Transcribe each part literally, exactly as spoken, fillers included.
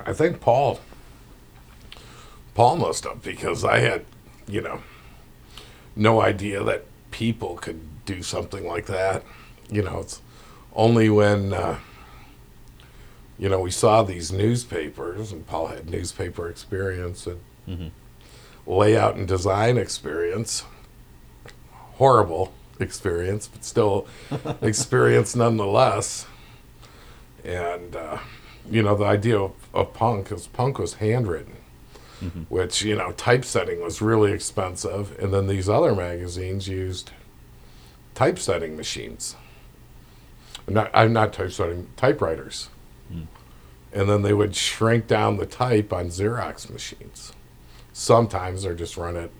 I think Paul, Paul must have, because I had, you know, no idea that people could do something like that. You know, it's only when, uh, you know, we saw these newspapers, and Paul had newspaper experience and Mm-hmm. layout and design experience. Horrible experience, but still experience nonetheless. And, uh, you know, the idea of, of punk is punk was handwritten, Mm-hmm. which, you know, typesetting was really expensive. And then these other magazines used typesetting machines. Not, I'm not typesetting, typewriters. Mm. And then they would shrink down the type on Xerox machines. Sometimes they're just run it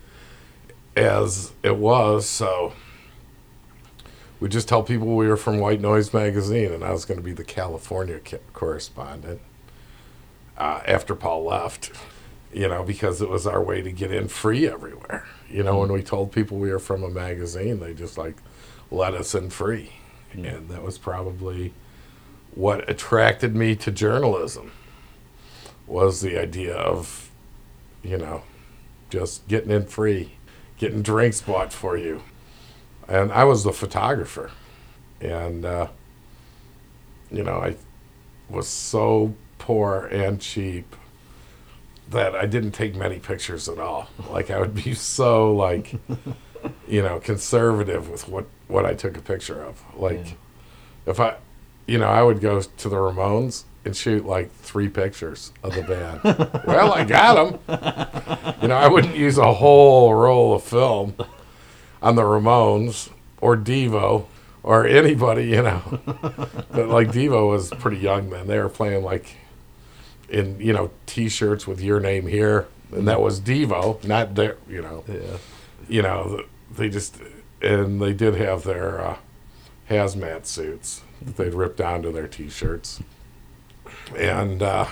as it was. So we just tell people we were from White Noise Magazine, and I was going to be the California correspondent uh, after Paul left, you know, because it was our way to get in free everywhere. You know, when we told people we were from a magazine, they just like let us in free. Mm. And that was probably what attracted me to journalism, was the idea of, you know, just getting in free, getting drinks bought for you. And I was the photographer. And, uh, you know, I was so poor and cheap that I didn't take many pictures at all. Like, I would be so, like, you know, conservative with what, what I took a picture of. Like, Yeah. if I, you know, I would go to the Ramones and shoot like three pictures of the band. Well, I got them. You know, I wouldn't use a whole roll of film on the Ramones or Devo or anybody, you know. But like Devo was pretty young then. They were playing like in, you know, T-shirts with your name here, and that was Devo, not their, you know. Yeah. You know, they just, and they did have their uh, hazmat suits that they'd ripped onto their T-shirts. And, uh,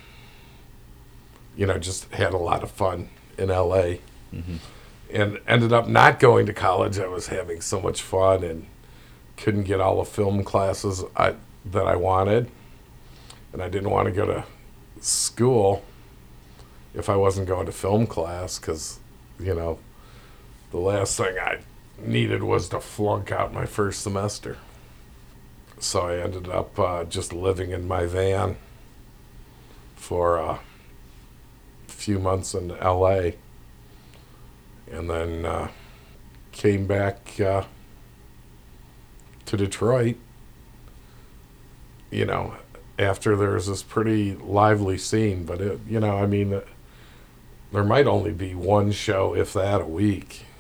you know, just had a lot of fun in L A. Mm-hmm. And ended up not going to college. I was having so much fun and couldn't get all the film classes I, that I wanted. And I didn't want to go to school if I wasn't going to film class, because, you know, the last thing I needed was to flunk out my first semester. So I ended up uh, just living in my van for a few months in L A, and then uh, came back uh, to Detroit, you know, after there was this pretty lively scene. But, it, you know, I mean, there might only be one show, if that, a week.